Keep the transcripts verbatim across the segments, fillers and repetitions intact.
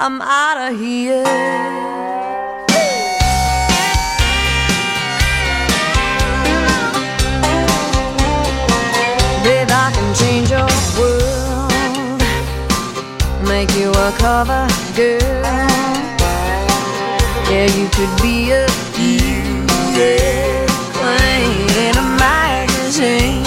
I'm out of here. Babe, I can change your world, make you a cover girl. Yeah, you could be a beauty queen in a magazine.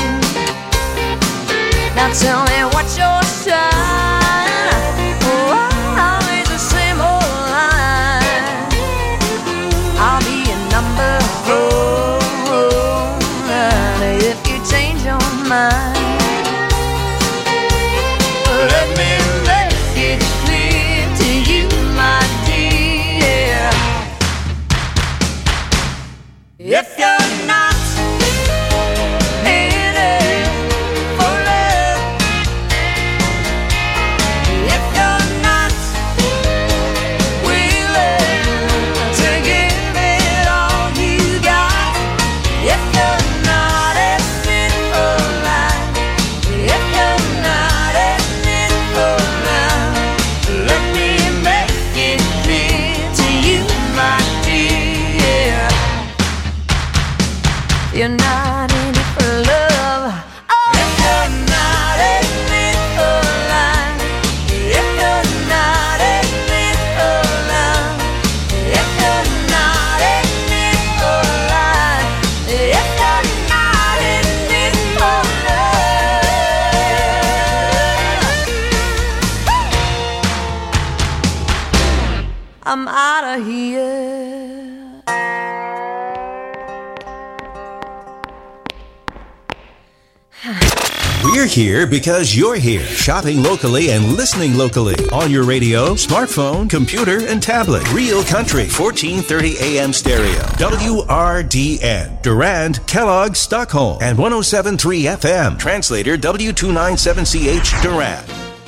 Now tell me what's your sign? Oh, always the same old line. I'll be a number four if you change your mind. Let me make it clear to you, my dear. If you're not you're not in it for love. Oh, if you're not in it for life, if you're not in it for love, if you're not in it for life, if you're not in it for love, I'm out of here. We're here because you're here, shopping locally and listening locally on your radio, smartphone, computer, and tablet. Real Country, fourteen thirty A M stereo. W R D N, Durand, Kellogg, Stockholm, and one oh seven point three F M. Translator W two ninety-seven C H, Durand.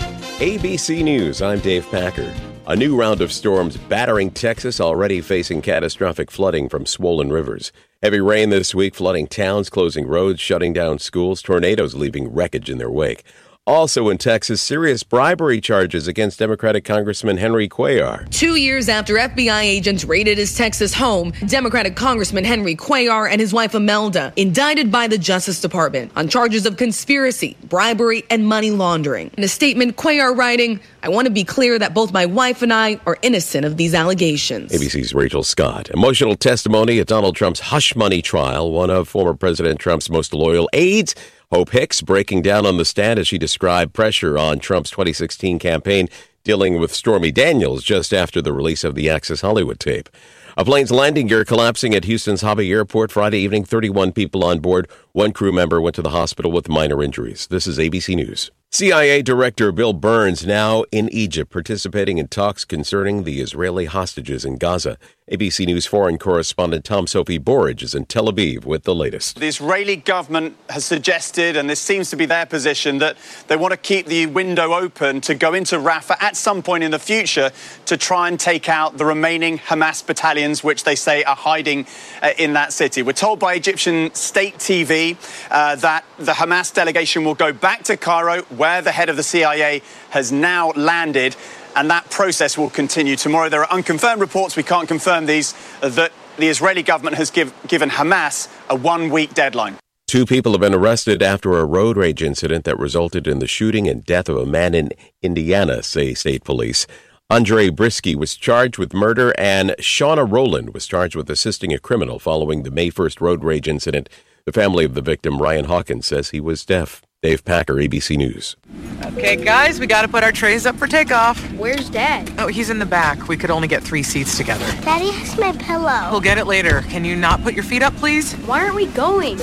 A B C News, I'm Dave Packer. A new round of storms battering Texas, already facing catastrophic flooding from swollen rivers. Heavy rain this week, flooding towns, closing roads, shutting down schools, tornadoes leaving wreckage in their wake. Also in Texas, serious bribery charges against Democratic Congressman Henry Cuellar. Two years after F B I agents raided his Texas home, Democratic Congressman Henry Cuellar and his wife Imelda indicted by the Justice Department on charges of conspiracy, bribery, and money laundering. In a statement, Cuellar writing, "I want to be clear that both my wife and I are innocent of these allegations." A B C's Rachel Scott. Emotional testimony at Donald Trump's hush money trial. One of former President Trump's most loyal aides, Hope Hicks, breaking down on the stand as she described pressure on Trump's twenty sixteen campaign dealing with Stormy Daniels just after the release of the Access Hollywood tape. A plane's landing gear collapsing at Houston's Hobby Airport Friday evening, thirty-one people on board. One crew member went to the hospital with minor injuries. This is A B C News. C I A Director Bill Burns now in Egypt, participating in talks concerning the Israeli hostages in Gaza. A B C News foreign correspondent Tom Sophie Borage is in Tel Aviv with the latest. The Israeli government has suggested, and this seems to be their position, that they want to keep the window open to go into Rafah at some point in the future to try and take out the remaining Hamas battalions, which they say are hiding uh, in that city. We're told by Egyptian state T V uh, that the Hamas delegation will go back to Cairo, where the head of the C I A has now landed, and that process will continue tomorrow. There are unconfirmed reports, we can't confirm these, uh, that the Israeli government has give, given Hamas a one-week deadline. Two people have been arrested after a road rage incident that resulted in the shooting and death of a man in Indiana, say state police. Andre Brisky was charged with murder, and Shauna Rowland was charged with assisting a criminal following the May first road rage incident. The family of the victim, Ryan Hawkins, says he was deaf. Dave Packer, A B C News. Okay, guys, we got to put our trays up for takeoff. Where's Dad? Oh, he's in the back. We could only get three seats together. Daddy has my pillow. We'll get it later. Can you not put your feet up, please? Why aren't we going?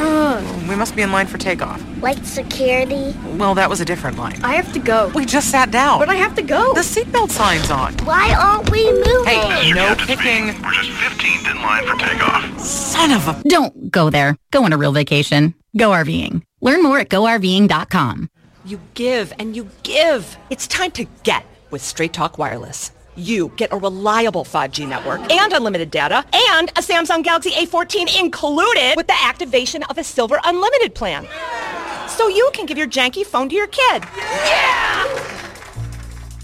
We must be in line for takeoff. Like security? Well, that was a different line. I have to go. We just sat down. But I have to go. The seatbelt sign's on. Why aren't we moving? Hey, no kicking. We're just fifteenth in line for takeoff. Son of a... Don't go there. Go on a real vacation. Go RVing. Learn more at go R V ing dot com. You give and you give. It's time to get with Straight Talk Wireless. You get a reliable five G network and unlimited data and a Samsung Galaxy A fourteen included with the activation of a Silver Unlimited plan. So you can give your janky phone to your kid. Yeah!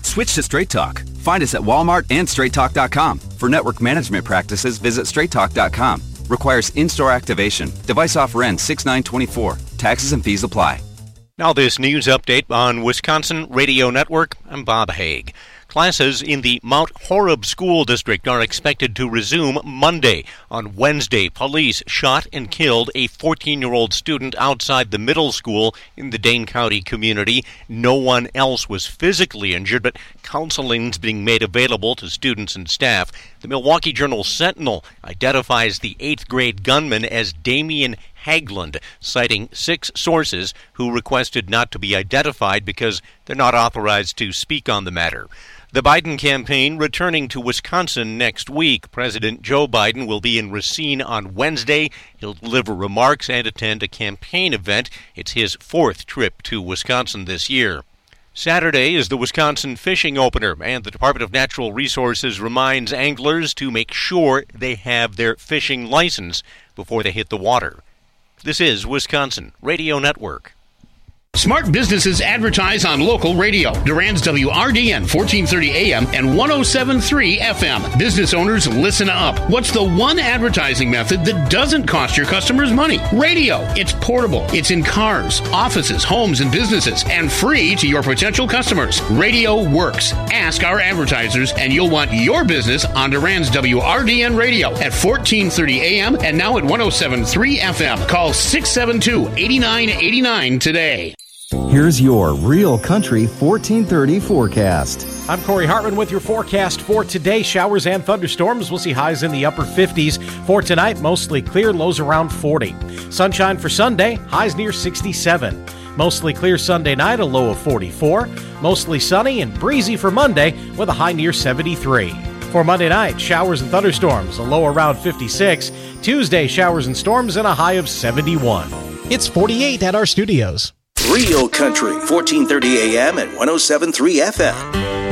Switch to Straight Talk. Find us at Walmart and straight talk dot com. For network management practices, visit straight talk dot com. Requires in-store activation. Device offer ends six nine twenty-four. Taxes and fees apply. Now this news update on Wisconsin Radio Network. I'm Bob Haig. Classes in the Mount Horeb School District are expected to resume Monday. On Wednesday, police shot and killed a fourteen-year-old student outside the middle school in the Dane County community. No one else was physically injured, but counseling is being made available to students and staff. The Milwaukee Journal-Sentinel identifies the eighth grade gunman as Damian Hagland, citing six sources who requested not to be identified because they're not authorized to speak on the matter. The Biden campaign returning to Wisconsin next week. President Joe Biden will be in Racine on Wednesday. He'll deliver remarks and attend a campaign event. It's his fourth trip to Wisconsin this year. Saturday is the Wisconsin fishing opener, and the Department of Natural Resources reminds anglers to make sure they have their fishing license before they hit the water. This is Wisconsin Radio Network. Smart businesses advertise on local radio. Durand's W R D N fourteen thirty A M and one oh seven point three F M. Business owners, listen up. What's the one advertising method that doesn't cost your customers money? Radio. It's portable. It's in cars, offices, homes, and businesses, and free to your potential customers. Radio works. Ask our advertisers, and you'll want your business on Durand's W R D N radio at fourteen thirty A M and now at one oh seven point three F M. Call six seven two, eight nine eight nine today. Here's your Real Country fourteen thirty forecast. I'm Corey Hartman with your forecast for today. Showers and thunderstorms. We'll see highs in the upper fifties. For tonight, mostly clear, lows around forty. Sunshine for Sunday, highs near sixty-seven. Mostly clear Sunday night, a low of forty-four. Mostly sunny and breezy for Monday with a high near seventy-three. For Monday night, showers and thunderstorms, a low around fifty-six. Tuesday, showers and storms and a high of seventy-one. It's forty-eight at our studios. Real Country, fourteen thirty A M and one oh seven point three F M.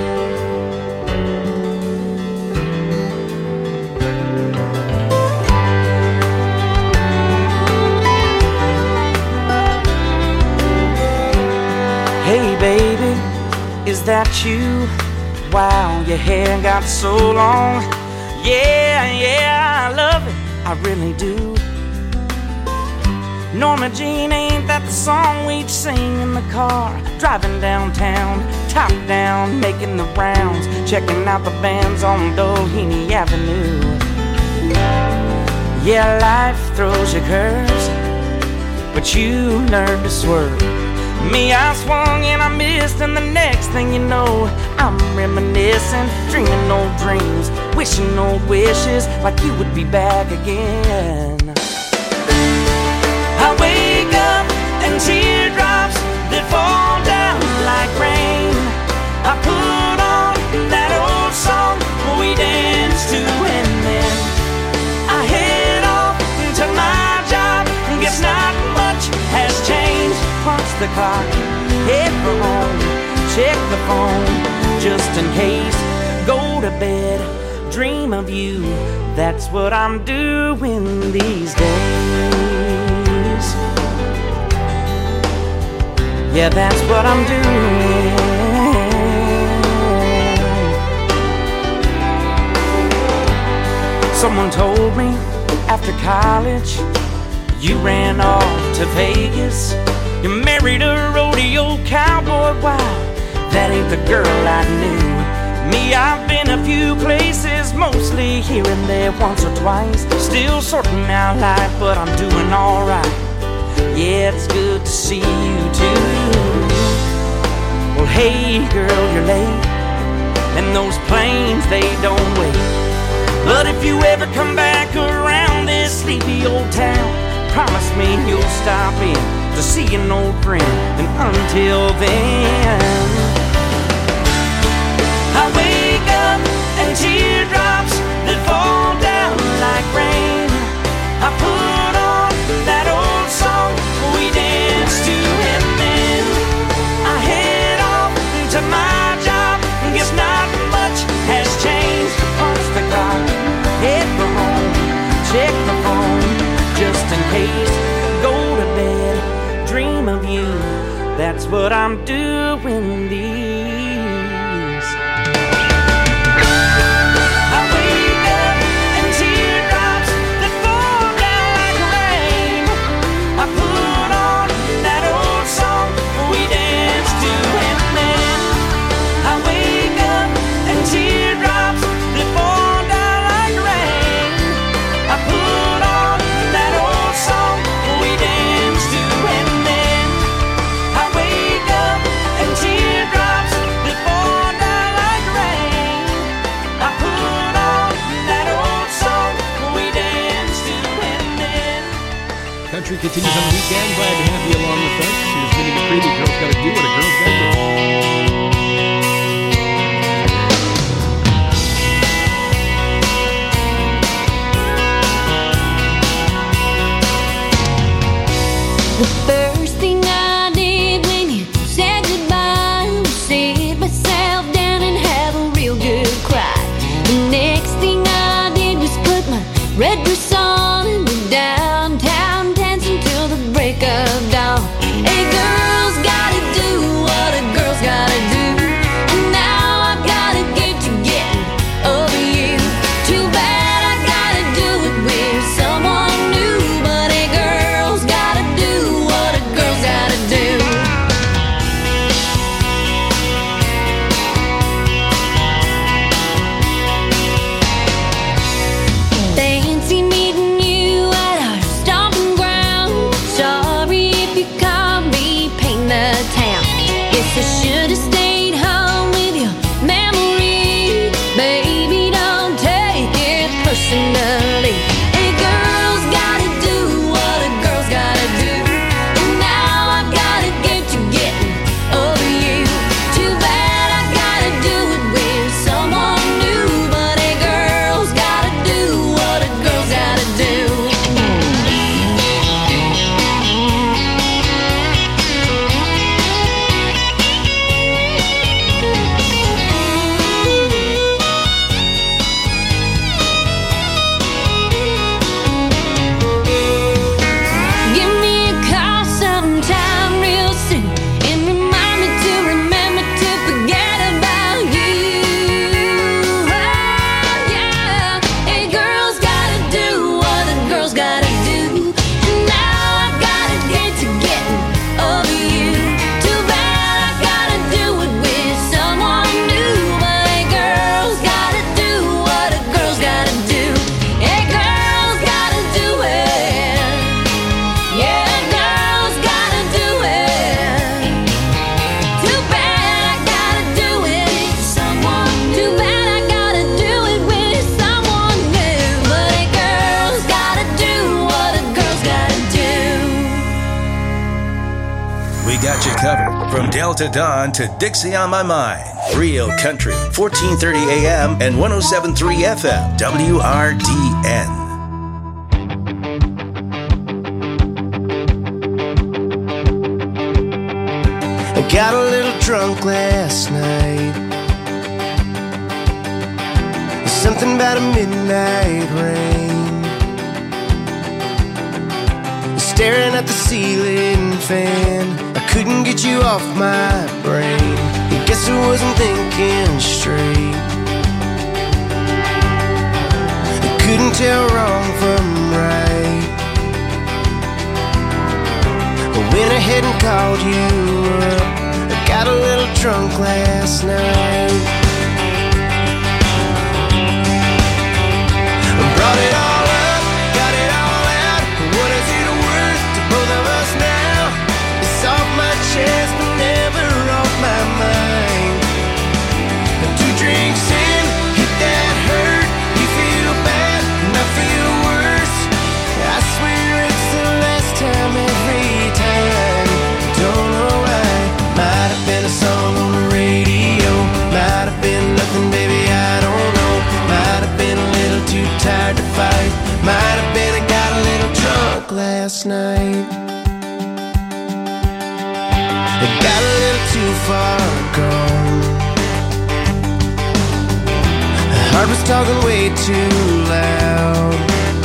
Hey baby, is that you? Wow, your hair got so long. Yeah, yeah, I love it, I really do. Norma Jean, ain't that the song we'd sing in the car? Driving downtown, top down, making the rounds, checking out the bands on Doheny Avenue. Yeah, life throws you curves, but you learn to swerve. Me, I swung and I missed, and the next thing you know, I'm reminiscing, dreaming old dreams, wishing old wishes, like you would be back again. I wake up and teardrops that fall down like rain. I put on that old song we danced to, and then I head off to my job. Guess not much has changed. Punch the clock, head for home, check the phone just in case. Go to bed, dream of you. That's what I'm doing these days. Yeah, that's what I'm doing. Someone told me after college you ran off to Vegas. You married a rodeo cowboy. Wow, that ain't the girl I knew. Me, I've been a few places, mostly here and there, once or twice. Still sorting out life, but I'm doing alright. Yeah, it's good to see you too. Well, hey girl, you're late, and those planes, they don't wait. But if you ever come back around this sleepy old town, promise me you'll stop in to see an old friend. And until then, I wake up and teardrops that fall down like rain. I put on that old song we danced to, and then I head off to my job. Guess not much has changed. Punch the clock, head for home, check the phone just in case. Go to bed, dream of you. That's what I'm doing these Country continues on the weekend. Glad to have you along with us. Here's Minnie McCready. Girls Gotta Do What a Girl's Gotta Do. The first thing I did when you said goodbye was sit myself down and have a real good cry. The next thing I did was put my red dress on and went downtown dancing till the break of dawn. A girl's gotta do what a girl's gotta do, and now I've gotta get to getting over you. Too bad I gotta do it with someone new, but a girl's gotta do what a girl's gotta do. Fancy meeting you at our stomping ground. Sorry if you caught me painting the town. Guess I should have stayed home with your memory. Baby, don't take it personally. A girl's gotta do what a girl's gotta do, and now I've gotta get to getting over you. Too bad I gotta do it with someone new, but a girl's gotta do what a girl's gotta do. Give me a call sometime real soon and remind me to remember to forget about you. Oh, yeah. A girl's gotta do what a girl's gotta do, and now I've gotta get to getting over you. Too bad I gotta do it with someone new, but a girl's gotta do what a girl's gotta do. A girl's gotta do it. Yeah, a girl's gotta do it. Too bad I gotta do it with someone. Too bad I gotta do it with someone new, but a girl's gotta do what a girl's gotta do. We got you covered from Delta Dawn to Dixie on My Mind. Real Country, fourteen thirty A M and one oh seven point three F M, W R D N. I got a little drunk last night. There's something about a midnight rain. Staring at the ceiling fan, I couldn't get you off my brain. I guess I wasn't thinking straight. I couldn't tell wrong from right. I went ahead and called you up. I got a little drunk last night. I brought it all up, got it all out. What is it worth to both of us now? It's off my chest but never off my mind. Two drinks in, hit that hurt. You feel bad and I feel worse. I swear it's the last time every time. Don't know why. Might have been a song on the radio. Might have been nothing, baby, I don't know. Might have been a little too tired to fight. Might have been I got a little drunk last night. I got a little too far gone. The heart was talking way too loud.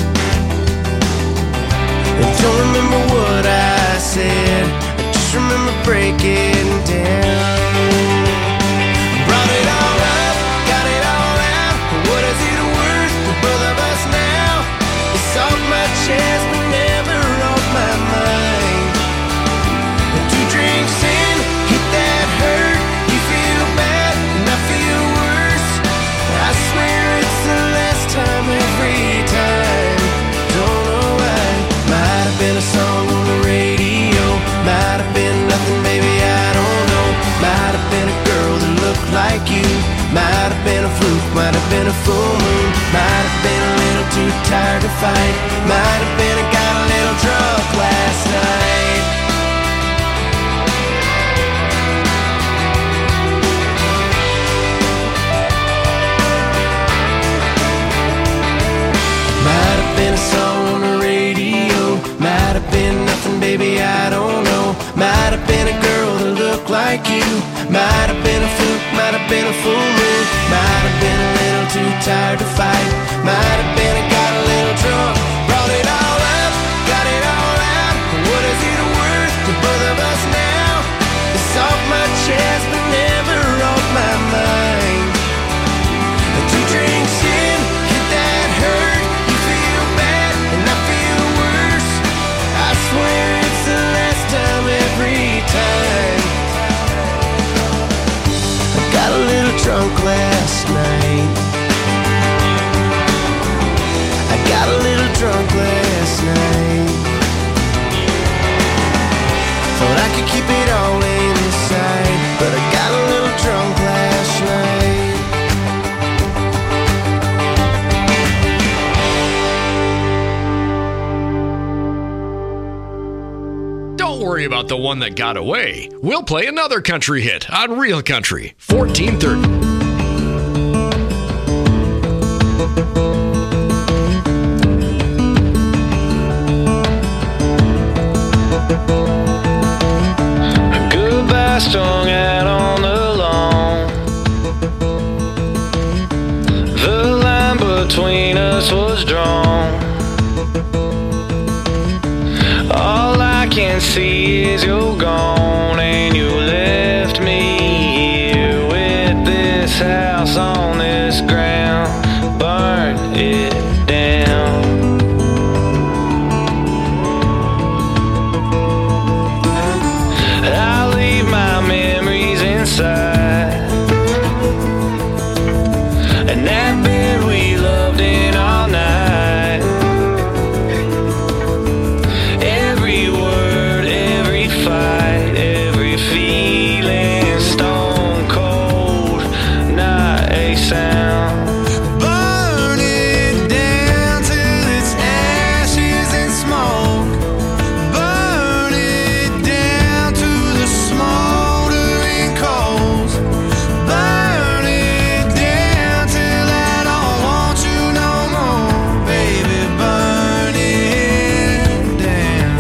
I don't remember what I said, I just remember breaking down. Brought it all up, got it all out. What is it worth to both of us now? It's off my chest but never off my mind. Two drinks in, hit that hurt. You feel bad and I feel worse. I swear it's the last time every time. Don't know why. Might have been a song on the radio. Might have been nothing, baby, I don't know. Might have been a girl that looked like you. Might have been a fluke, might have been a full moon. Might have been a little too tired to fight. Might have been I got a little drunk last tight. Might have been a song on the radio, might have been nothing, baby, I don't know. Might have been a girl that looked like you, might have been a fluke, might have been a full moon, might have been a little too tired to fight, might have been I got a little drunk, brought it all up, got it all out. What is it worth to both of us now? It's off my chest but never off my mind. Two drinks in, hit that hurt, you feel bad and I feel worse. I swear it's the last time every time. I got a little drunk last night. I got a little drunk last night. Thought I could keep it all inside, but I got a little drunk last night. Don't worry about the one that got away. We'll play another country hit on Real Country, fourteen thirty. Goodbye strung out on the lawn. The line between us was drawn. All I can see is you're gone, and you left me here with this house on this ground. Burn it down. I leave my memories inside, and that bed we loved in all night. Every word, every fight, every feeling, stone cold, not a sound. Burn it down till it's ashes and smoke. Burn it down to the smoldering coals. Burn it down till I don't want you no more, baby. Burn it down.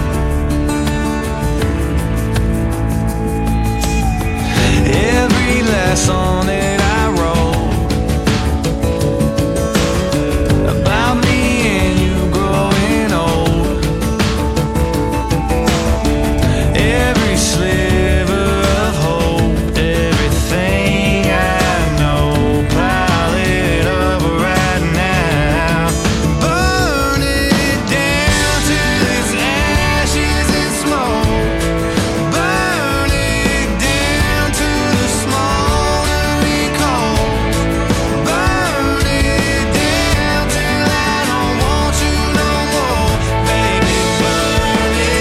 Every last song that I wrote about me and you growing old. Every sliver of hope, everything I know, pile it up right now. Burn it down till it's ashes and smoke. Burn it down to the smoldering coals. Burn it down till I don't want you no more, baby. Burn it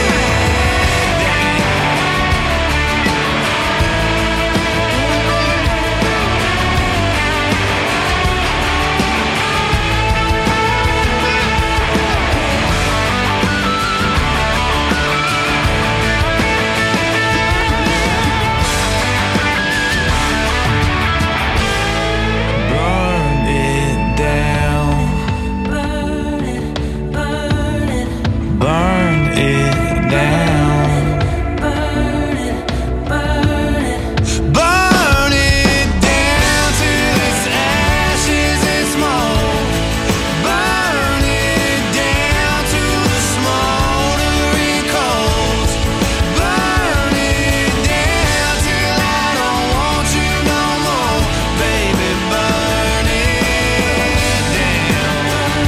Burn it down. Burn it, burn it. Burn it down. Burn it, burn it. Burn it down till it's ashes and smoke. Burn it down to the smoldering coals. Burn it down till I don't want you no more, baby. Burn it down.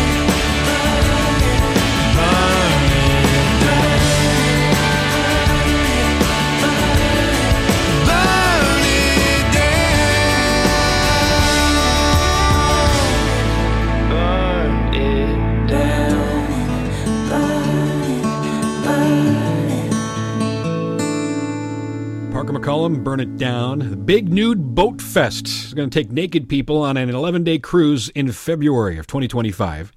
Burn it down. Burn it down. Burn it down. Parker McCollum, Burn It Down. The Big Nude Boat Fest is going to take naked people on an eleven-day cruise in February of twenty twenty-five.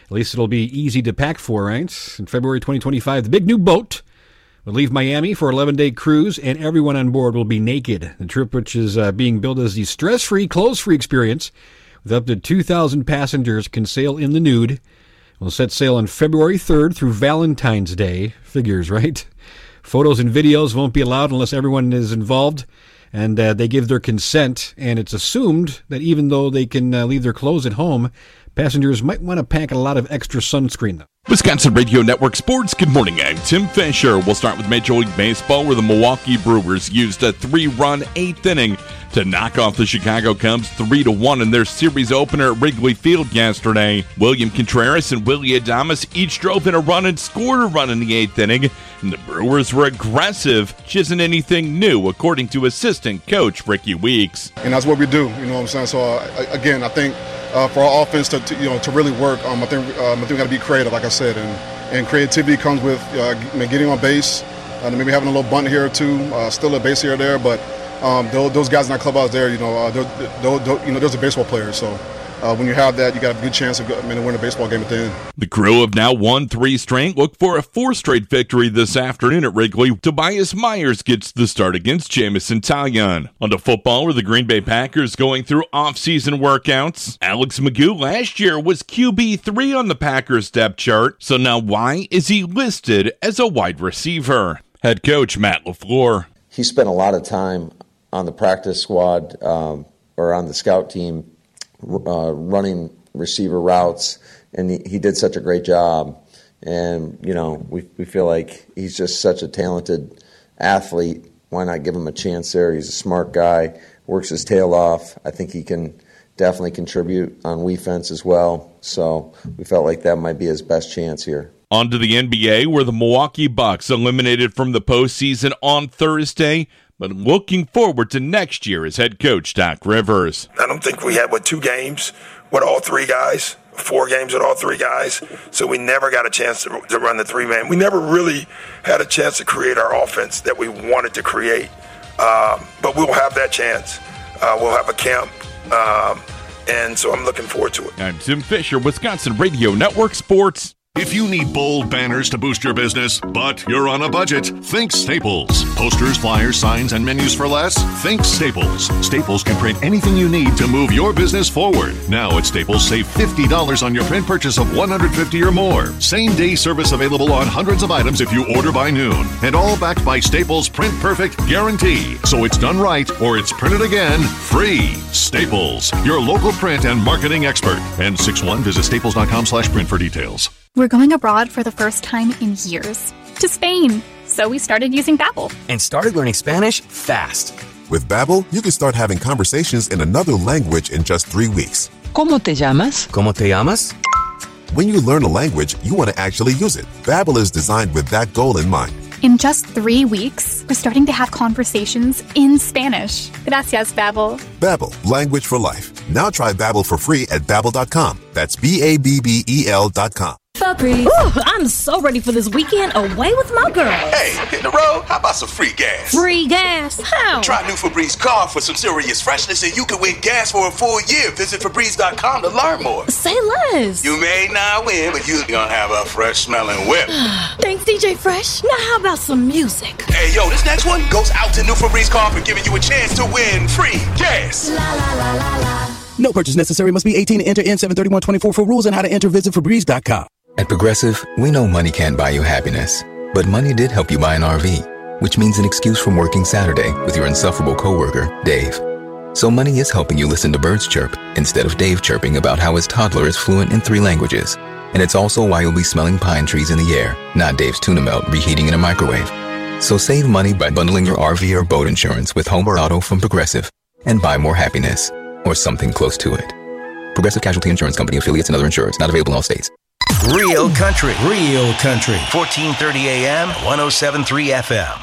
At least it'll be easy to pack for, right? In February twenty twenty-five, the big new boat will leave Miami for an eleven-day cruise, and everyone on board will be naked. The trip, which is uh, being billed as the stress-free, clothes-free experience, with up to two thousand passengers, can sail in the nude. Will set sail on February third through Valentine's Day. Figures, right? Photos and videos won't be allowed unless everyone is involved, and uh, they give their consent. And it's assumed that even though they can uh, leave their clothes at home, passengers might want to pack a lot of extra sunscreen, though. Wisconsin Radio Network Sports. Good morning, I'm Tim Fisher. We'll start with Major League Baseball, where the Milwaukee Brewers used a three-run eighth inning to knock off the Chicago Cubs three to one in their series opener at Wrigley Field yesterday. William Contreras and Willie Adames each drove in a run and scored a run in the eighth inning, and the Brewers were aggressive, which isn't anything new, according to assistant coach Ricky Weeks. And that's what we do, you know what I'm saying? So, uh, again, I think Uh, for our offense to, to you know to really work, um, I think um, I think we got to be creative, like I said, and, and creativity comes with uh, getting on base, uh, maybe having a little bunt here or two, uh, still a base here or there. But um, those, those guys in that clubhouse there, you know, uh, they're, they're, they're, you know, those are baseball players. So uh, when you have that, you got a good chance of I mean, to win a baseball game at the end. The Crew have now won three straight. Look for a fourth straight victory this afternoon at Wrigley. Tobias Myers gets the start against Jamison Taillon. On to football, where the Green Bay Packers going through off-season workouts. Alex Magoo last year was Q B three on the Packers depth chart, so now why is he listed as a wide receiver? Head coach Matt LaFleur. He spent a lot of time on the practice squad um, or on the scout team uh, running receiver routes, and he, he did such a great job. And, you know, we we feel like he's just such a talented athlete. Why not give him a chance there? He's a smart guy, works his tail off. I think he can definitely contribute on defense as well. So we felt like that might be his best chance here. On to the N B A, where the Milwaukee Bucks eliminated from the postseason on Thursday, but looking forward to next year as head coach Doc Rivers. I don't think we had, what, two games with all three guys, four games with all three guys, so we never got a chance to, to run the three-man. We never really had a chance to create our offense that we wanted to create, um, but we'll have that chance. Uh, we'll have a camp, um, and so I'm looking forward to it. I'm Tim Fisher, Wisconsin Radio Network Sports. If you need bold banners to boost your business, but you're on a budget, think Staples. Posters, flyers, signs, and menus for less? Think Staples. Staples can print anything you need to move your business forward. Now at Staples, save fifty dollars on your print purchase of one hundred fifty dollars or more. Same-day service available on hundreds of items if you order by noon. And all backed by Staples' Print Perfect guarantee. So it's done right or it's printed again free. Staples, your local print and marketing expert. And six one, visit staples.com slash print for details. We're going abroad for the first time in years. To Spain. So we started using Babbel. And started learning Spanish fast. With Babbel, you can start having conversations in another language in just three weeks. ¿Cómo te llamas? ¿Cómo te llamas? When you learn a language, you want to actually use it. Babbel is designed with that goal in mind. In just three weeks, we're starting to have conversations in Spanish. Gracias, Babbel. Babbel, language for life. Now try Babbel for free at babbel dot com. That's B A B B E L dot com. Ooh, I'm so ready for this weekend away with my girls. Hey, hit the road? How about some free gas? Free gas? How? Try new Febreze car for some serious freshness, and you can win gas for a full year. Visit Febreze dot com to learn more. Say less. You may not win, but you're gonna have a fresh smelling whip. Thanks, D J Fresh. Now how about some music? Hey, yo, this next one goes out to new Febreze car for giving you a chance to win free gas. La la la la la. No purchase necessary. Must be eighteen to enter N seven thirty-one twenty-four for rules and how to enter. Visit Febreze dot com. At Progressive, we know money can't buy you happiness, but money did help you buy an R V, which means an excuse from working Saturday with your insufferable coworker, Dave. So money is helping you listen to birds chirp instead of Dave chirping about how his toddler is fluent in three languages. And it's also why you'll be smelling pine trees in the air, not Dave's tuna melt reheating in a microwave. So save money by bundling your R V or boat insurance with home or auto from Progressive and buy more happiness, or something close to it. Progressive Casualty Insurance Company, affiliates, and other insurers. Not available in all states. Real country, real country. fourteen thirty A M, one oh seven point three F M.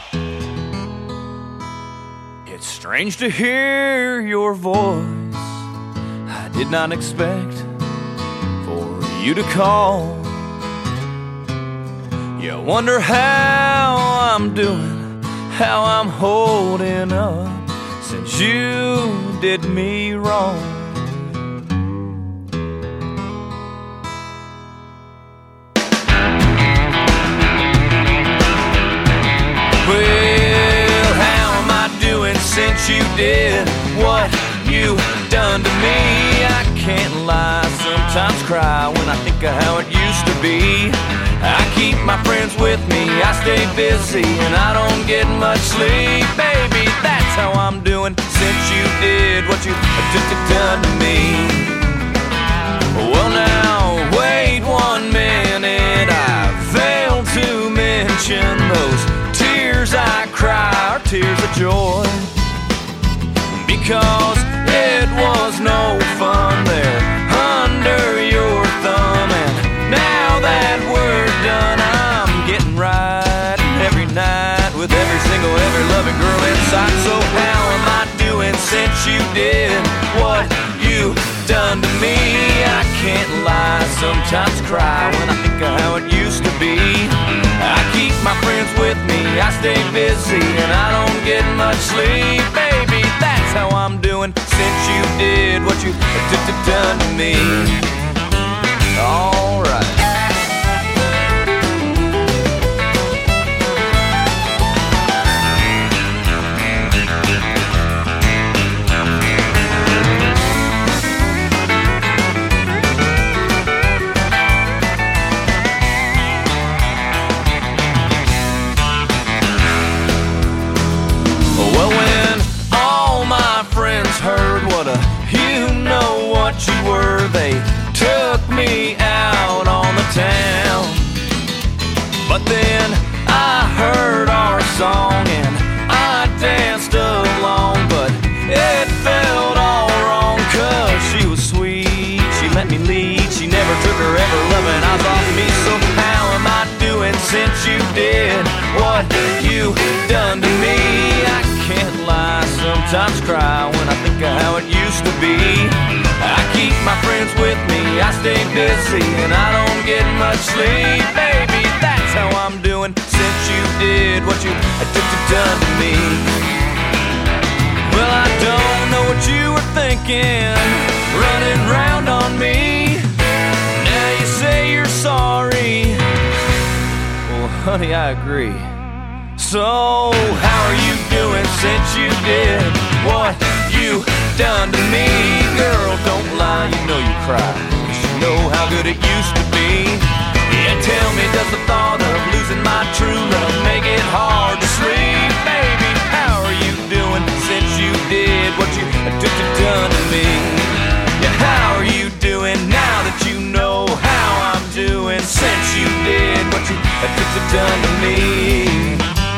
It's strange to hear your voice. I did not expect for you to call. You wonder how I'm doing, how I'm holding up since you did me wrong. since you did what you done to me. I can't lie, sometimes cry when I think of how it used to be. I keep my friends with me, I stay busy, and I don't get much sleep. Baby, that's how I'm doing since you did what you done to me. Well now, wait one minute, I failed to mention those tears I cry are tears of joy. Because it was no fun there under your thumb, and now that we're done, I'm getting right every night with every single, every loving girl inside. So how am I doing since you did what you done to me? I can't lie, sometimes cry when I think of how it used to be. I keep my friends with me, I stay busy, and I don't get much sleep. Baby, that's how I'm doing since you did what you done to me. All right. Heard what a you know what you were, they took me out on the town. But then I heard our song and I danced along, but it felt all wrong, cause she was sweet, she let me lead, she never took her ever loving eyes off me. So how am I doing since you did what you done to me? I can't lie, sometimes cry when I think of how it used to be. I keep my friends with me, I stay busy, and I don't get much sleep. Baby, that's how I'm doing since you did what you done to me. Well, I don't know what you were thinking, running round on me. Now you say you're sorry. Well, honey, I agree. So, how are you doing since you did what you done to me? Girl, don't lie, you know you cry, 'cause you know how good it used to be. Yeah, tell me, does the thought of losing my true love make it hard to sleep? Baby, how are you doing since you did what you done to me? Yeah, how are you doing now that you know how I'm doing since you did what you done to me?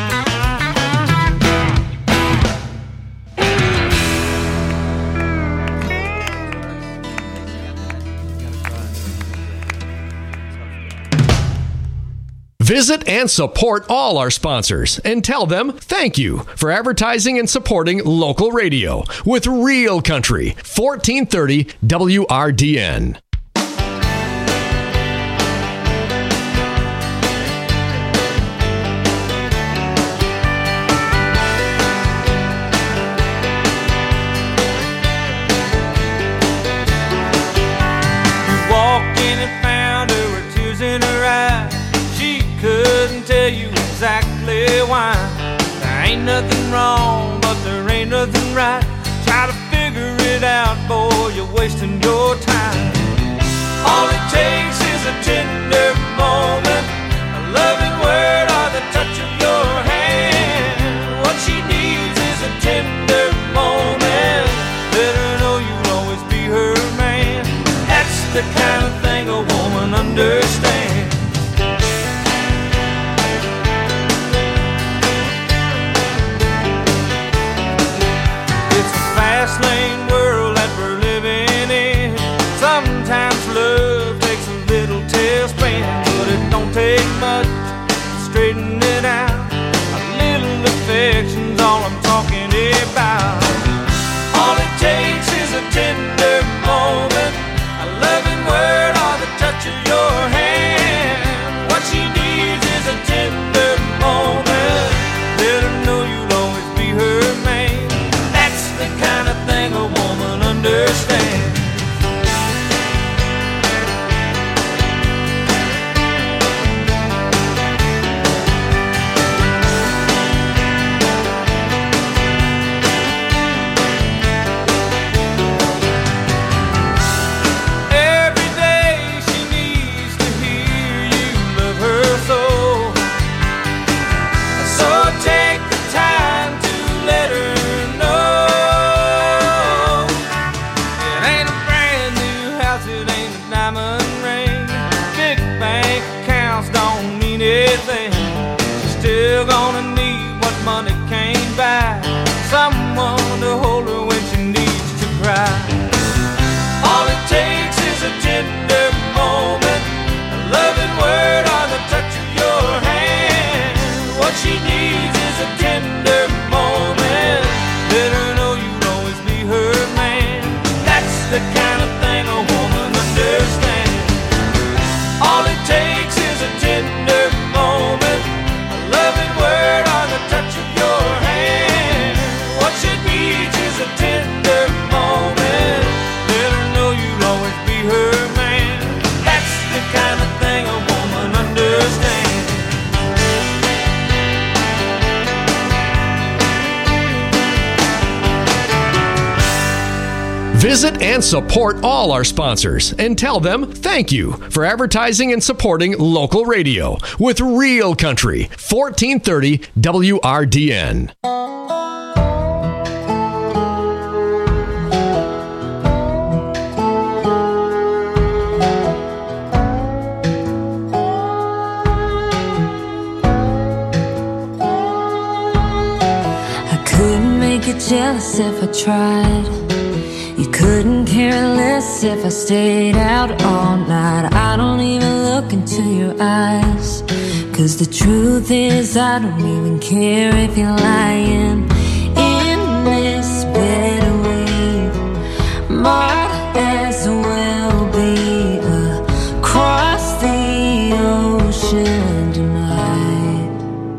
Visit and support all our sponsors and tell them thank you for advertising and supporting local radio with Real Country, fourteen thirty W R D N. Exactly why. There ain't nothing wrong, but there ain't nothing right. Try to figure it out, boy, you're wasting your time. All it takes is a tender moment, a loving word or the touch of your hand. What she needs is a tender moment. Let her know you'll always be her man. That's the kind of thing a woman understands. Fast lane world that we're living in. Sometimes love takes a little tailspin. house, it ain't a diamond ring. Big bank accounts don't mean anything. She's still gonna need what money can't buy. Someone to hold her when she needs to cry. All it takes is a tender moment, a loving word or the touch of your hand. What she needs is a tender moment. Let her know you'll always be her man. That's the kind of thing a woman understands. All it takes is a tender moment, a loving word or the touch of your hand. What she needs is a tender moment. Let her know you'll always be her man. That's the kind of thing a woman understands. Visit and support all our sponsors and tell them thank you for advertising and supporting local radio with Real Country, fourteen thirty W R D N. I couldn't make you jealous if I tried. You couldn't care less if I stayed out all night. I don't even look into your eyes, 'cause the truth is I don't even care if you're lying. In this bed we might as well be across the ocean tonight.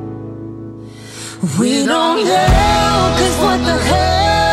We don't know, 'cause what the hell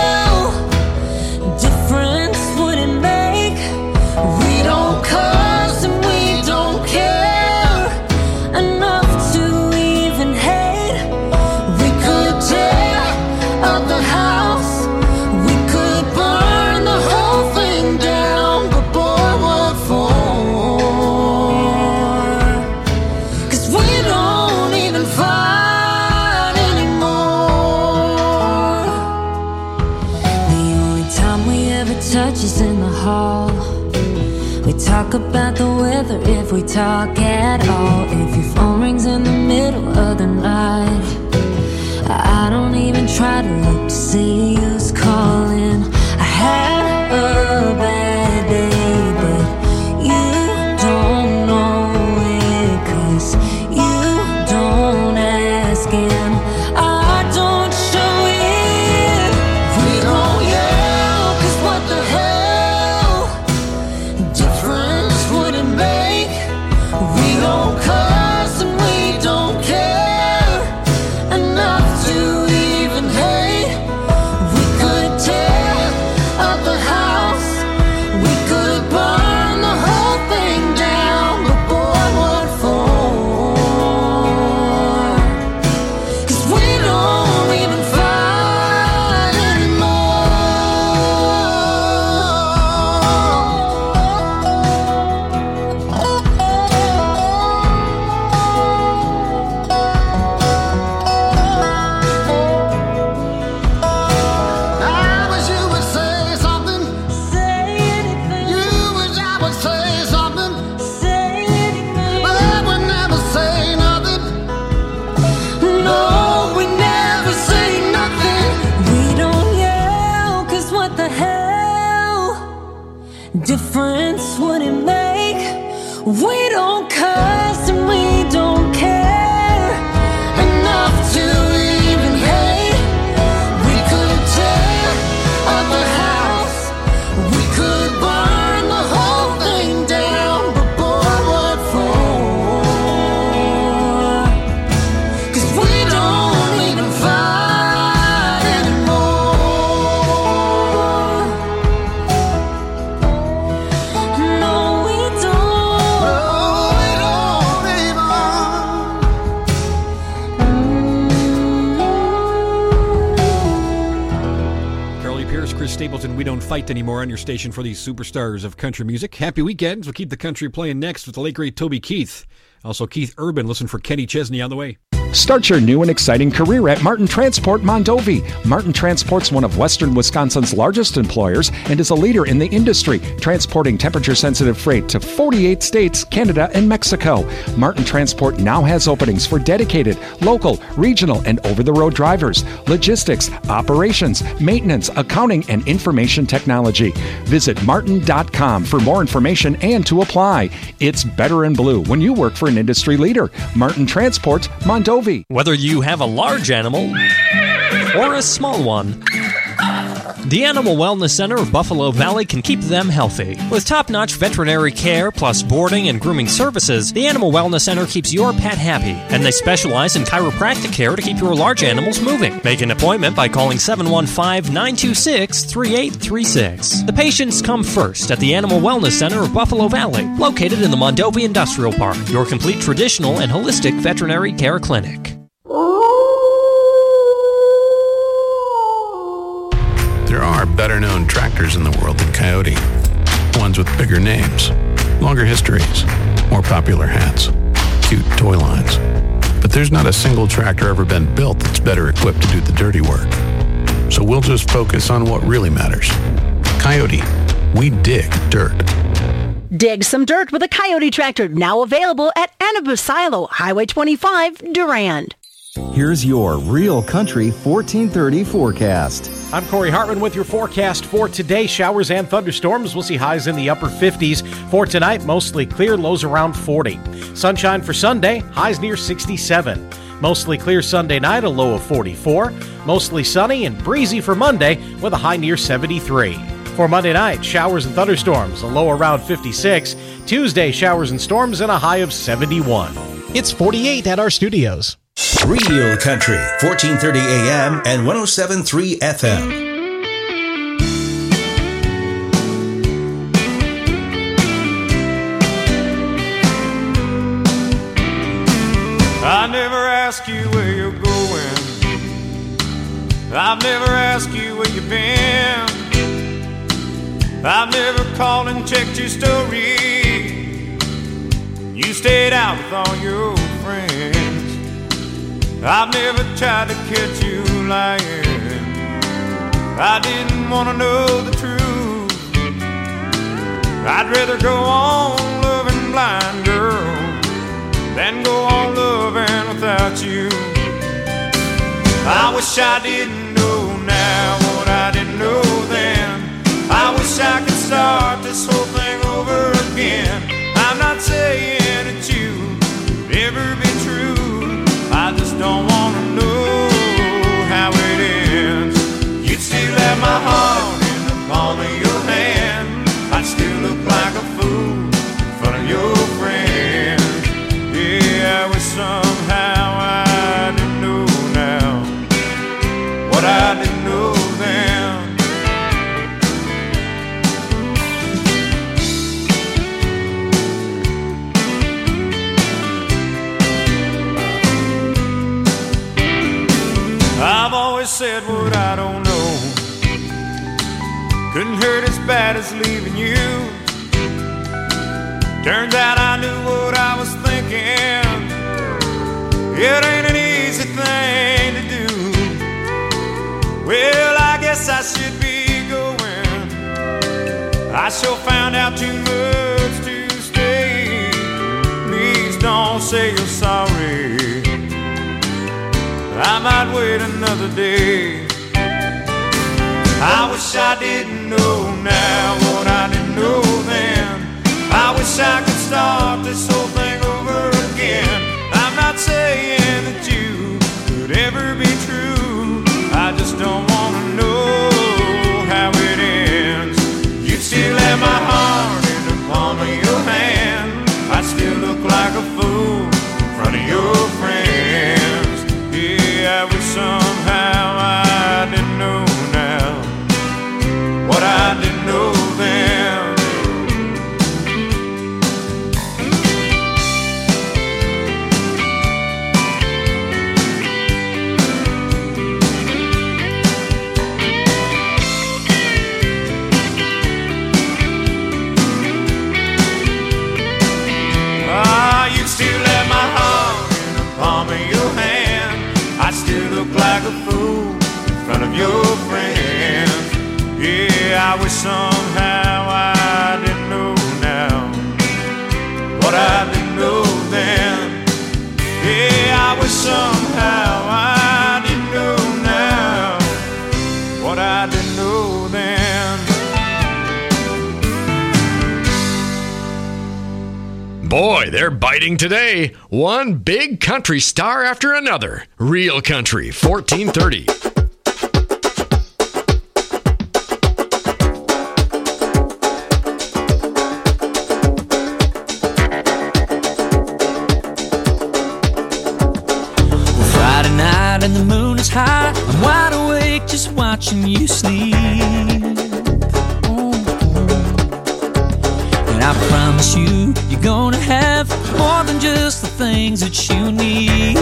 talk about the weather if we talk at all. If your phone rings in the middle of the night, I don't even try to look to see who's calling. I had a bad day, but you don't know it, 'cause you don't ask and I don't show it. We don't yell, 'cause what the hell difference would it make? We don't cuss and we don't care enough to even hate. We could tear up the house, we could burn the whole thing down, but boy, what for? 'Cause we don't even fight anymore. I wish you would say something. Say anything. You wish I would say something. Say anything. But I would never say nothing. No, we never say nothing. We don't yell, 'cause what the hell difference would it make? We don't cuss and we don't care enough to even hate. We could tear up the house, we could burn the whole thing down, but boy, what for? 'Cause we don't even fight anymore. No, we don't. No, we don't Carly Pierce, Chris Stapleton, we don't fight anymore on your station for these superstars of country music. Happy weekends. We'll keep the country playing next with the late great Toby Keith. Also Keith Urban. Listen for Kenny Chesney on the way. Start your new and exciting career at Martin Transport Mondovi. Martin Transport's one of Western Wisconsin's largest employers and is a leader in the industry, transporting temperature-sensitive freight to forty-eight states, Canada, and Mexico. Martin Transport now has openings for dedicated, local, regional, and over-the-road drivers, logistics, operations, maintenance, accounting, and information technology. Visit martin dot com for more information and to apply. It's better in blue when you work for an industry leader. Martin Transport Mondovi. Whether you have a large animal or a small one, the Animal Wellness Center of Buffalo Valley can keep them healthy. With top-notch veterinary care plus boarding and grooming services, the Animal Wellness Center keeps your pet happy, and they specialize in chiropractic care to keep your large animals moving. Make an appointment by calling seven one five, nine two six, three eight three six. The patients come first at the Animal Wellness Center of Buffalo Valley, located in the Mondovi Industrial Park, your complete traditional and holistic veterinary care clinic. There are better-known tractors in the world than Coyote. Ones with bigger names, longer histories, more popular hats, cute toy lines. But there's not a single tractor ever been built that's better equipped to do the dirty work. So we'll just focus on what really matters. Coyote, we dig dirt. Dig some dirt with a Coyote tractor, now available at Annabu Silo, Highway twenty-five, Durand. Here's your Real Country fourteen thirty forecast. I'm Corey Hartman with your forecast for today. Showers and thunderstorms. We'll see highs in the upper fifties. For tonight, mostly clear, lows around forty. Sunshine for Sunday, highs near sixty-seven. Mostly clear Sunday night, a low of forty-four. Mostly sunny and breezy for Monday with a high near seventy-three. For Monday night, showers and thunderstorms, a low around fifty-six. Tuesday, showers and storms and a high of seventy-one. It's forty-eight at our studios. Real Country, fourteen thirty A M and one oh seven point three F M. I never ask you where you're going. I've never asked you where you've been. I've never called and checked your story. You stayed out with all your friends. I've never tried to catch you lying. I didn't want to know the truth. I'd rather go on loving blind, girl, than go on loving without you. I wish I didn't know now what I didn't know then. I wish I could start this whole thing over again. I'm not saying that you would ever be true. I just don't want to know how it ends. You'd still have my heart in the palm of your hand. I'd still look like a fool in front of your friends. Yeah, I wish somehow I didn't know now what I didn't know then. I've always said what I don't know. Couldn't hurt as bad as leaving you. Turns out I knew what I was thinking. It ain't an easy thing to do. Well, I guess I should be going. I sure found out too much to stay. Please don't say you're sorry. I might wait another day. I wish I didn't know now what I didn't know then. I wish I could start this whole thing over again. I'm not saying that you could ever be true. I just don't want to know how it ends. You'd still have my heart in the palm of your hand. I'd still look like a fool in front of your friends. I wish somehow I didn't know now what I didn't know then. a fool in front of your friends. Yeah, I wish somehow I didn't know now what I didn't know then. Yeah, I wish somehow I didn't know now what I didn't know then. Boy, they're biting today. One big country star after another. Real Country, fourteen thirty. Friday night and the moon is high. I'm wide awake just watching you sleep. And I promise you, you're gonna have more than just the things that you need.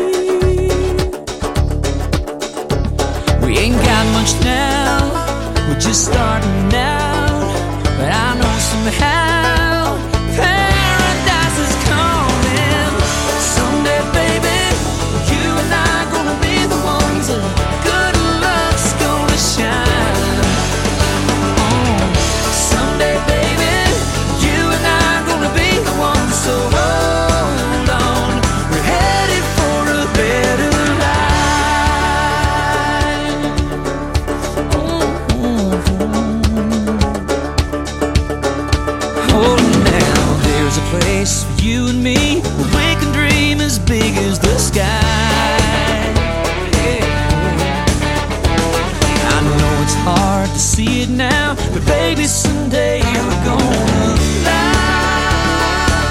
We ain't got much now, we're just starting out. But I know somehow paradise is coming. Someday, baby, you and I gonna be the ones that good luck's gonna shine. Oh, someday, baby, you and I gonna be the ones. So hold on, we're headed for a better life. Oh, now there's a place for you and me where we can dream as big as the sky. Yeah. I know it's hard to see it now, but baby, someday we're gonna fly.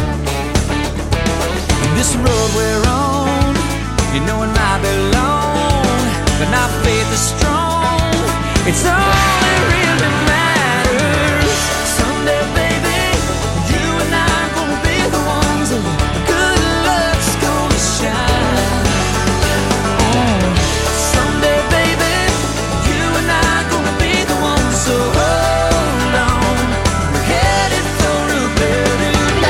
And this road we're on, you know it might be long, but our faith is strong. It's all that really matters. Someday, baby, you and I gonna be the ones that good luck's gonna shine. Oh, someday, baby, you and I gonna be the ones. So hold on, we're headed for a better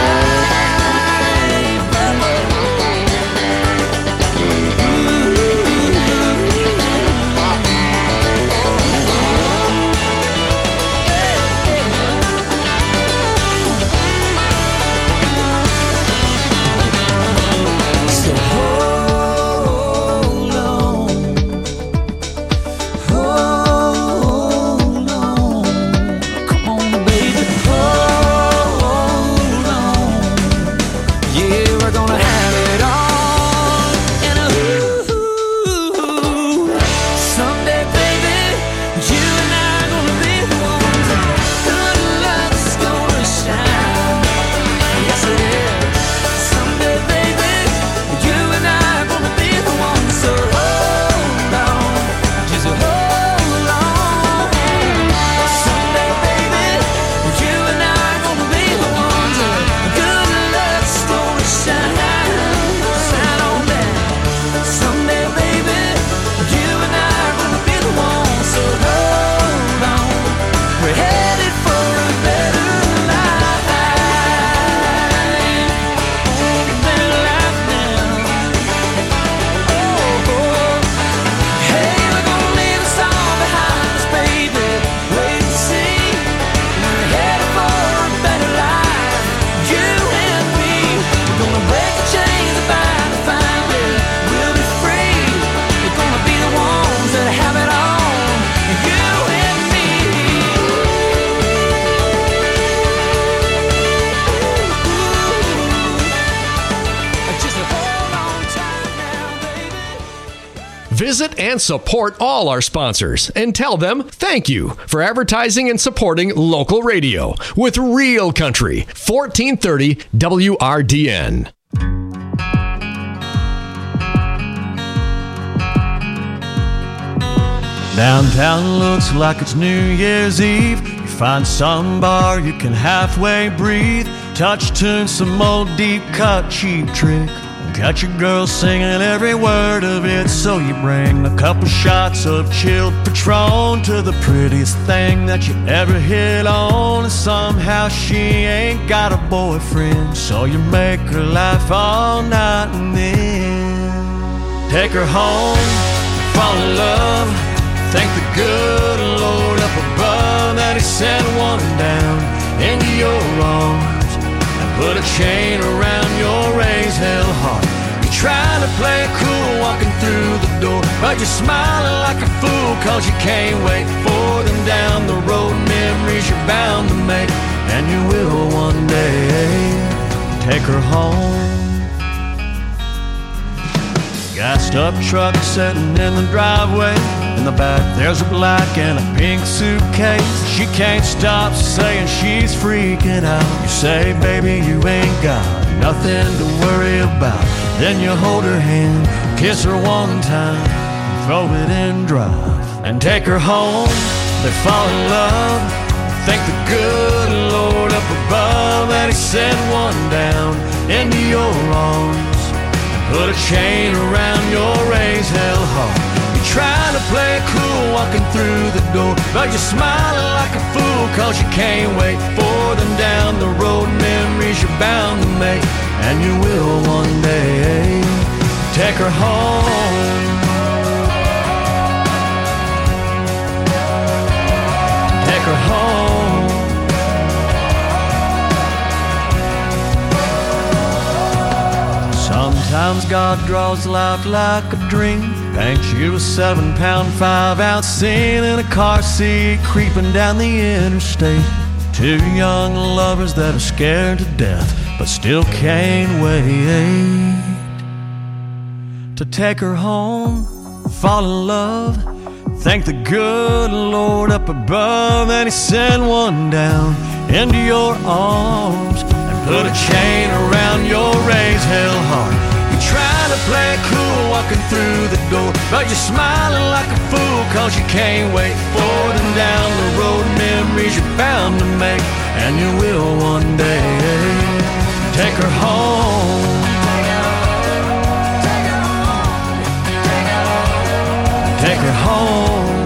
Visit and support all our sponsors and tell them thank you for advertising and supporting local radio with Real Country, fourteen thirty W R D N. Downtown looks like it's New Year's Eve. You find some bar you can halfway breathe, touch tune some old deep cut cheap trick, got your girl singing every word of it. So you bring a couple shots of chilled Patron to the prettiest thing that you ever hit on, and somehow she ain't got a boyfriend, so you make her laugh all night and then take her home, fall in love, thank the good Lord up above that he sent one down into your arms and put a chain around your raised hell heart. You're trying to play it cool walking through the door, but you're smiling like a fool cause you can't wait for them down the road. Memories you're bound to make, and you will one day take her home. Got a stuffed truck sitting in the driveway. In the back there's a black and a pink suitcase. She can't stop saying she's freaking out. You say, baby, you ain't got nothing to worry about. Then you hold her hand, kiss her one time, and throw it in drive and take her home. They fall in love, thank the good Lord up above that he sent one down into your arms. Put a chain around your raised hell heart. You're trying to play it cool walking through the door, but you're smiling like a fool cause you can't wait for them down the road. Memories you're bound to make, and you will one day take her home. Take her home. Sometimes God draws life like a dream, paints you a seven pound, five ounce scene in a car seat, creeping down the interstate. Two young lovers that are scared to death, but still can't wait to take her home, fall in love, thank the good Lord up above that he sent one down into your arms and put a chain around your raised hell heart. You're trying to play it cool walking through the door, but you're smiling like a fool cause you can't wait for them down the road. Memories you're bound to make, and you will one day take her home. Take her home.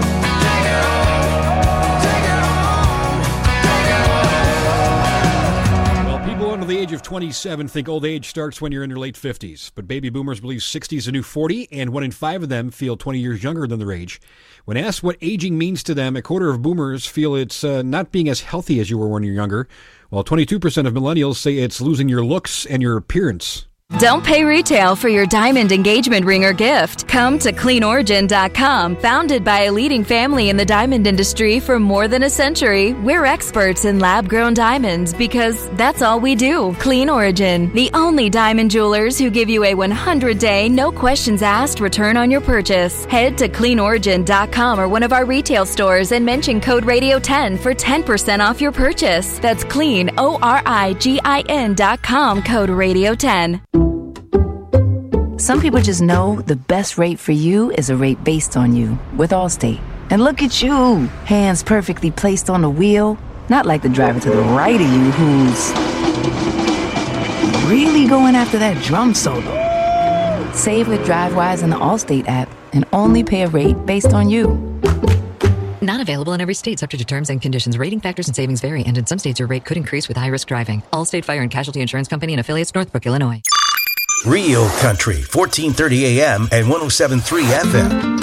Under the age of twenty-seven think old age starts when you're in your late fifties, but baby boomers believe sixty is a new forty, and one in five of them feel twenty years younger than their age. When asked what aging means to them, a quarter of boomers feel it's uh, not being as healthy as you were when you're younger, while twenty-two percent of millennials say it's losing your looks and your appearance. Don't pay retail for your diamond engagement ring or gift. Come to clean origin dot com. Founded by a leading family in the diamond industry for more than a century, we're experts in lab-grown diamonds because that's all we do. Clean Origin, the only diamond jewelers who give you a one hundred day, no questions asked return on your purchase. Head to clean origin dot com or one of our retail stores and mention code radio ten for ten percent off your purchase. That's clean, O R I G I N dot com, code radio ten. Some people just know the best rate for you is a rate based on you with Allstate. And look at you, hands perfectly placed on the wheel, not like the driver to the right of you who's really going after that drum solo. Save with DriveWise in the Allstate app and only pay a rate based on you. Not available in every state, subject to terms and conditions. Rating factors and savings vary, and in some states your rate could increase with high-risk driving. Allstate Fire and Casualty Insurance Company and affiliates, Northbrook, Illinois. Real Country, fourteen thirty A M and one oh seven point three F M.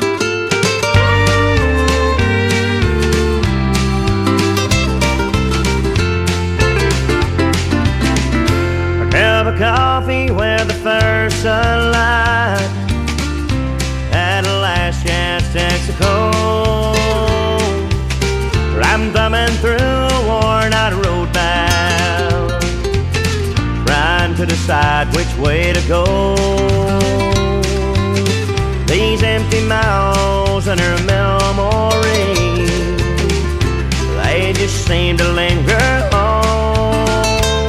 A cup of coffee with the first sunlight, at a last chance Texaco. I'm thumbing through a worn-out road map, trying to decide which way to go. These empty miles in her memory, they just seem to linger on.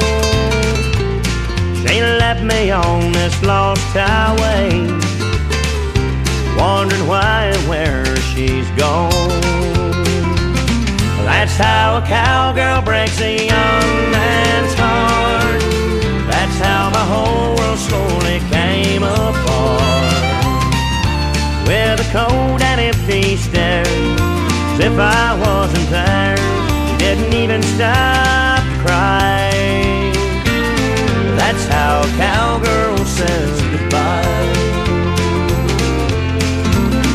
She left me on this lost highway, wondering why and where she's gone. That's how a cowgirl breaks a young man's heart. That's how my whole world slowly came apart. With a cold and empty stare, as if I wasn't there. She didn't even stop to cry. That's how a cowgirl says goodbye.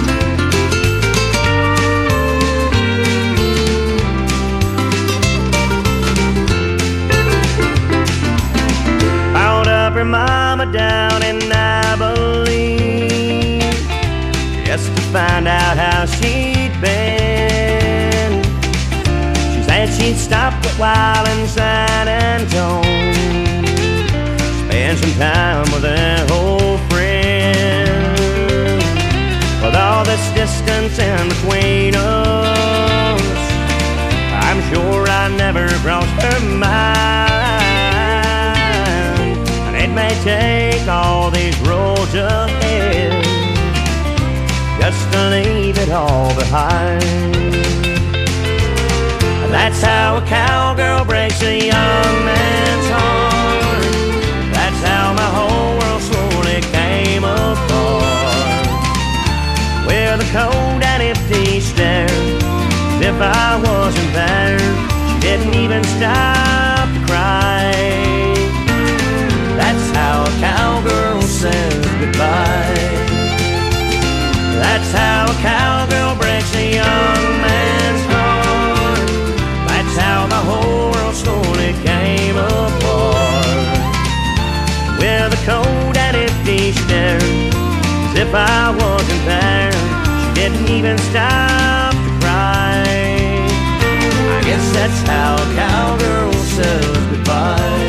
ride down in Abilene just to find out how she'd been. She said she'd stopped a while in San Antone, spend some time with her old friend. With all this distance in between us, I'm sure I never crossed her mind. And it may take all these roads ahead just to leave it all behind. That's how a cowgirl breaks a young man's heart. That's how my whole world slowly came apart. With a cold and empty stare, as if I wasn't there. She didn't even stop to cry. That's how a cowgirl says goodbye. That's how a cowgirl breaks a young man's heart. That's how the whole world slowly came apart. With a cold and empty stare, as if I wasn't there. She didn't even stop to cry. I guess that's how a cowgirl says goodbye.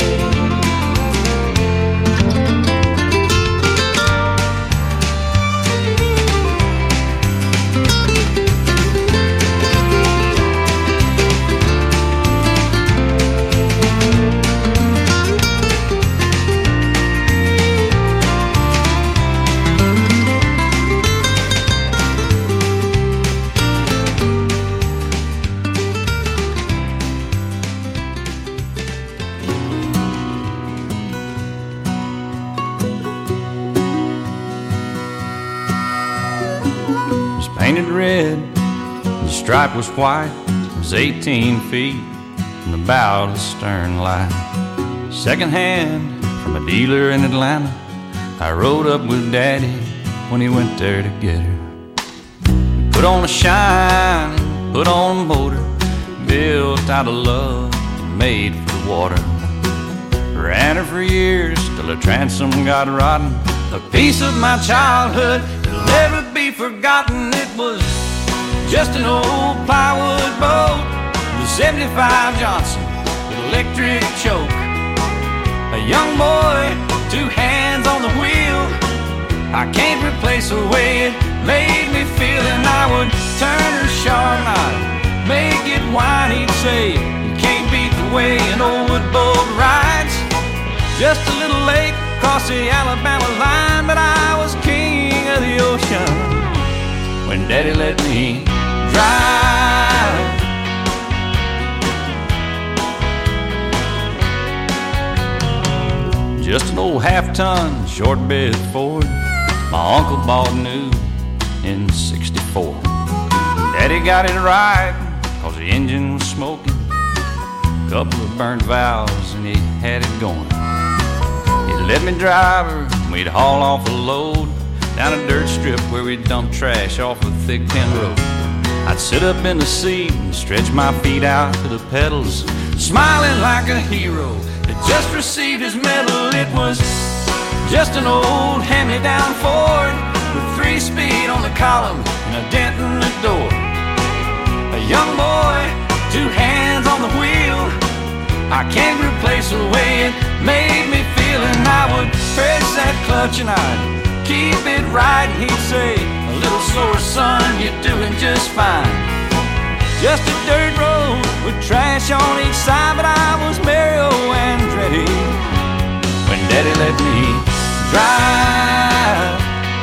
Painted red, the stripe was white. It was eighteen feet from the bow to the stern light. Second hand from a dealer in Atlanta. I rode up with Daddy when he went there to get her. Put on a shine, put on a motor, built out of love and made for the water. Ran her for years till her transom got rotten. A piece of my childhood that'll never be forgotten. It was just an old plywood boat, the seventy-five Johnson with electric choke. A young boy, two hands on the wheel. I can't replace the way it made me feel. And I would turn her sharp knot, make it whine. He'd say, you can't beat the way an old wood boat rides. Just a little lake across the Alabama line, but I was king of the ocean when Daddy let me drive. Just an old half-ton short bed Ford my uncle bought new in sixty-four. Daddy got it right cause the engine was smoking, couple of burnt valves and he had it going. He'd let me drive her, we'd haul off a load down a dirt strip where we'd dump trash off a thick tin road. I'd sit up in the seat and stretch my feet out to the pedals, smiling like a hero that just received his medal. It was just an old hand-me-down Ford with three speed on the column and a dent in the door. A young boy, two hands on the wheel. I can't replace the way it made me feel. And I would press that clutch and I'd keep it right. And he'd say, a little slower, son, you're doing just fine. Just a dirt road with trash on each side, but I was Mario Andretti when Daddy let me drive.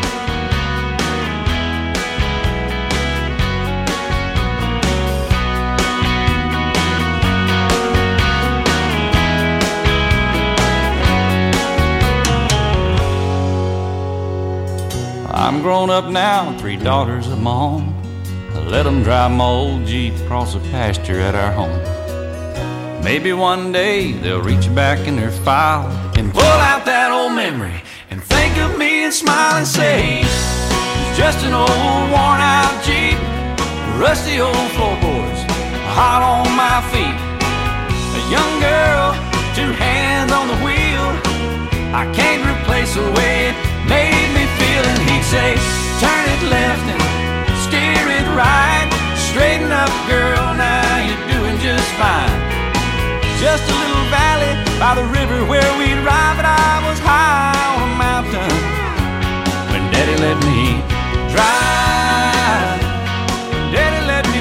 I'm grown up now, three daughters of my own. I let them drive my old Jeep across the pasture at our home. Maybe one day they'll reach back in their file and pull out that old memory and think of me and smile and say, it's just an old worn out Jeep, rusty old floorboards, hot on my feet. A young girl, two hands on the wheel. I can't replace the way it made me feel. And he'd say, turn it left and steer it right. Straighten up, girl, now you're doing just fine. Just a little valley by the river where we'd ride, but I was high on a mountain when Daddy let me drive. Daddy let me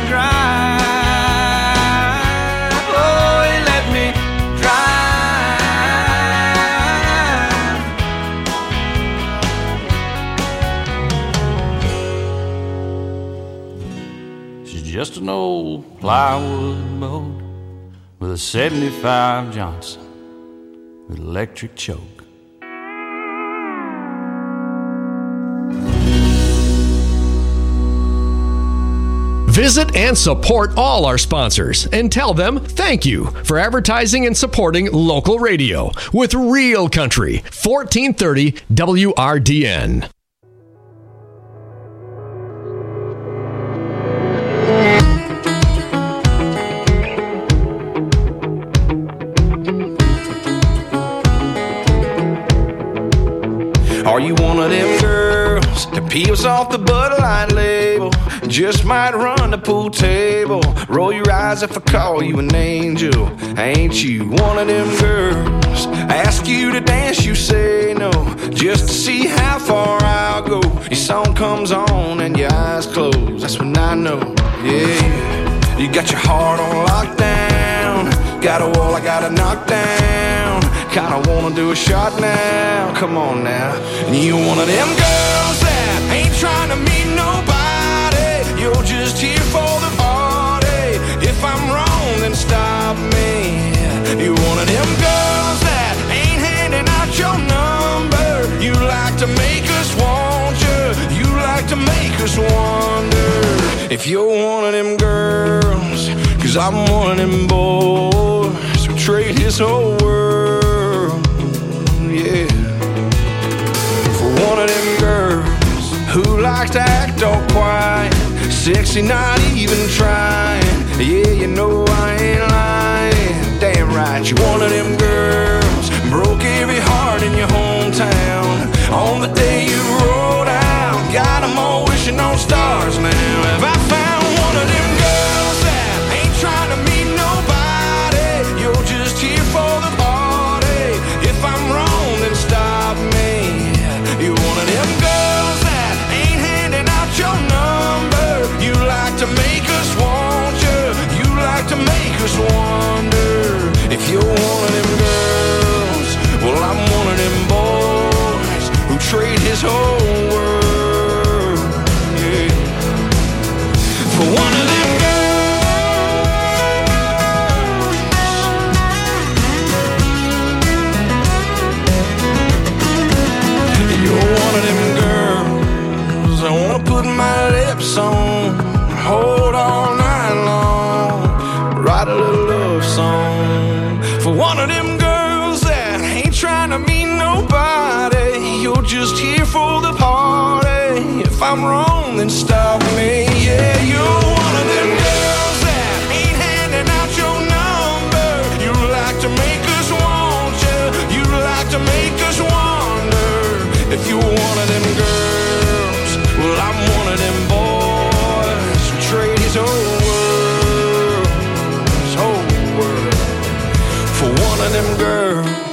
drive. Oh, he let me drive. She's just an old plywood boat with a seventy-five Johnson with electric choke. Visit and support all our sponsors and tell them thank you for advertising and supporting local radio with Real Country, fourteen thirty W R D N. Are you one of them girls that peels off the Bud Light label? Just might run the pool table. Roll your eyes if I call you an angel. Ain't you one of them girls? Ask you to dance, you say no, just to see how far I'll go. Your song comes on and your eyes close. That's when I know, yeah. You got your heart on lockdown. Got a wall I gotta knock down. Kinda wanna do a shot now. Come on now. You one of them girls that ain't trying to meet nobody. You're just here for the party. If I'm wrong, then stop me. You one of them girls that ain't handing out your number. You like to make us want you. You like to make us wonder if you're one of them girls. Cause I'm one of them boys who trade his whole world, yeah, for one of them girls who likes to act all quiet, sexy, not even trying. Yeah, you know I ain't lying. Damn right, you're one of them girls broke every heart in your hometown on the day you rolled out. Got them all wishing on stars now. Have I found one of them girls that ain't trying to meet nobody? You're just here for the party. If I'm wrong, then stop me. You're one of them girls that ain't handing out your number. You like to make us want you. You like to make us wonder if you're one of them girls. Well, I'm one of them boys who trade his whole world, yeah, for one of them girls. You're one of them girls I wanna put my lips on, hold all night long, write a little love song for one of them girls that ain't trying to meet nobody. You're just here for the party. If I'm wrong, then stop me. Yeah, you're one of them girls that ain't handing out your number. You like to make us want you. You like to make us wonder if you're one of them girls. Well, I'm one of them boys who trade his whole world, his whole world for one of them girls.